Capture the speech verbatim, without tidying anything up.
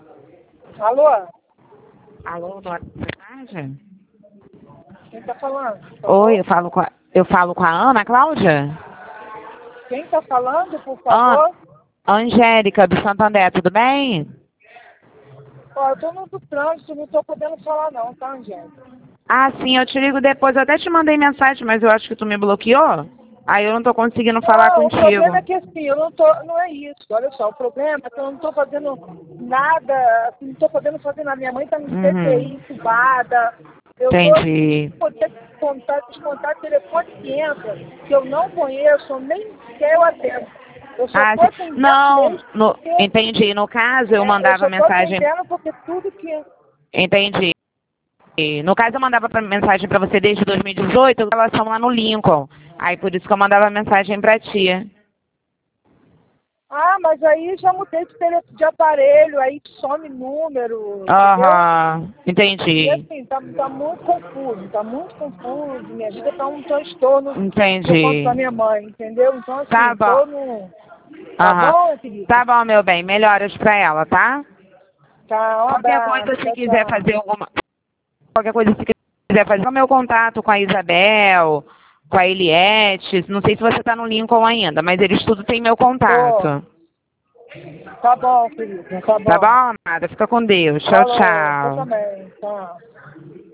Alô? Alô, boa tarde. Quem tá falando? Oi, eu falo com a, eu falo com a Ana Cláudia? Quem tá falando, por An favor? Angélica, do Santander, tudo bem? Ó, eu tô no do trânsito, não tô podendo falar não, tá, Angélica? Ah, sim, eu te ligo depois. Eu até te mandei mensagem, mas eu acho que tu me bloqueou. Aí eu não tô conseguindo falar Não, o problema é contigo. que assim, eu não tô, não é isso, olha só, o problema é que eu não tô fazendo nada, assim, não tô podendo fazer nada. Minha mãe tá no C T I, Uhum. entubada, eu tô Entendi. poder descontar, descontar telefone que entra, que eu não conheço, eu nem sequer eu atendo. Eu só Ah, tô sim. atendendo Não, mesmo no, porque, entendi. No caso, eu é, eu mandava só tô mensagem. atendendo porque tudo que Entendi. No caso, eu mandava pra- mensagem pra você desde dois mil e dezoito, em relação lá no Lincoln. Aí por isso que eu mandava mensagem pra ti. Ah, mas aí já mudei de, tele, de aparelho, aí some número, entendeu? Aham, E entendi. assim, tá, tá muito confuso, tá muito confuso. Minha vida tá um transtorno por conta da Entendi. minha mãe, entendeu? Então, Tá assim, bom. tô no. Tá Aham. bom, querido? Tá bom, meu bem. Melhoras pra ela, tá? Tá, um Qualquer coisa, abraço, se tchau, quiser tchau. fazer alguma... Qualquer coisa, se quiser fazer o meu contato com a Isabel, com a Eliette. Não sei se você tá no Lincoln ainda, mas eles tudo têm meu Tô. contato. Tá bom, querido, tá Tá bom. bom, amada? Fica com Deus. Tchau, Falou, você tchau. também, tchau.